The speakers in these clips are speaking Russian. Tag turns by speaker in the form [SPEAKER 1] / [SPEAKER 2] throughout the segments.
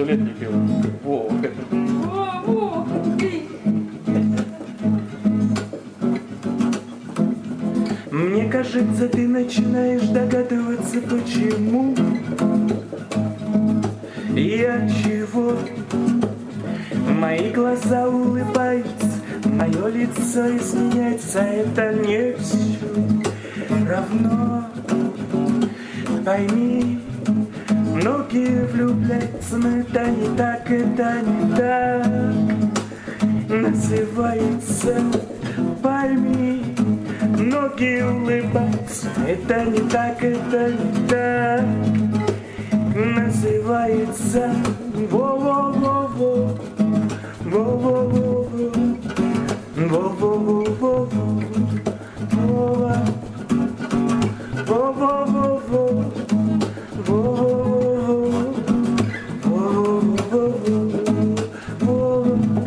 [SPEAKER 1] лет не пил. Во, вот это.
[SPEAKER 2] Во, пей.
[SPEAKER 3] Мне кажется, ты начинаешь догадываться, почему и от чего. Мои глаза улыбаются, мое лицо изменяется, это не все равно. Пойми, многие влюбляются, но это не так, это не так называется. Пойми, многие улыбаются, это не так, это не так называется. Во-во-во-во, во-во-во-во, во-во-во-во, во-во-во-во, во-во-во-во.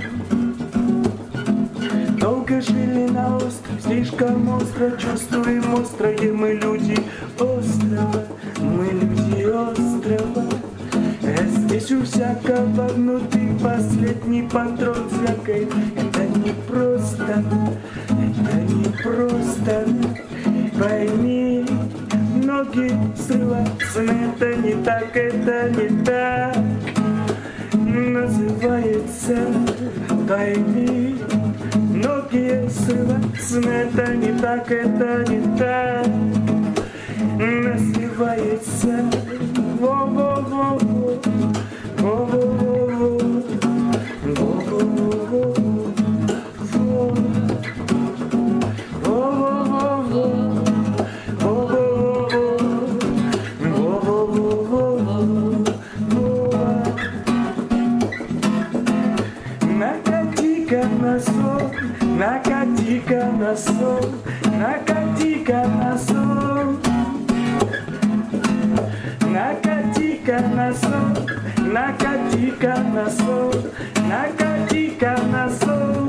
[SPEAKER 3] Долго жили на острове, слишком остро чувствуем острое. Мы люди острова, мы люди острова. Здесь у всякого внутри последний патрон звякает. Это не просто, это не просто. Пойми, ноги срываются, но это не так, это не так называется. Пойми, ноги срываются, но это не так, это не так называется. Во-во-во-во, во-во-во-во, во-во-во-во, во-во-во-во, во-во-во-во. Накати-ка на сон, накати-ка на сон, накати-ка на сон. Накати-ка на сон, накати-ка на сон, накати-ка на сон.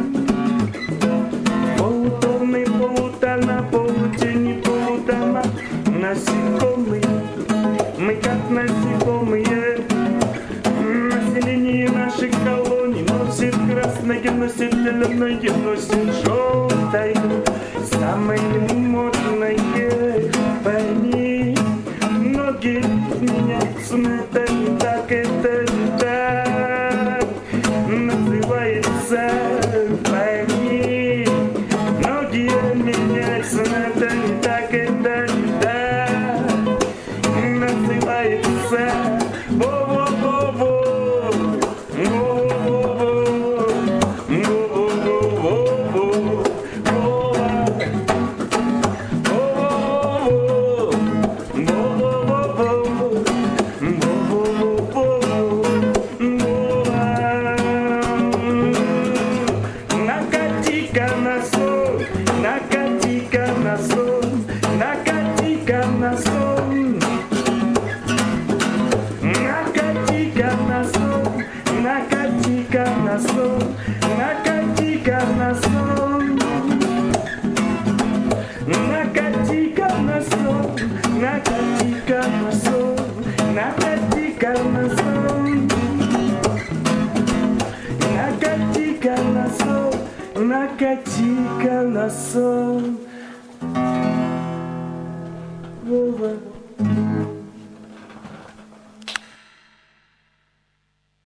[SPEAKER 3] Полутонны, полутона, полутени, полутона. Насекомые, мы как насекомые. Население наших колоний носит красное, носит зеленое, носит желтое. Самое модное, пойми, ноги меняются, но это не так, это не так называется. Пойми, ноги меняются, но это не так, это не так называется. Во-во-во-во, накати-ка на сон, накати-ка на сон, накати-ка на сон. Накати-ка на сон, накати-ка на сон, накати-ка на сон. Накати-ка на сон, накати-ка на сон, накати-ка на сон. Накати-ка на сон, накати-ка на сон. Вова.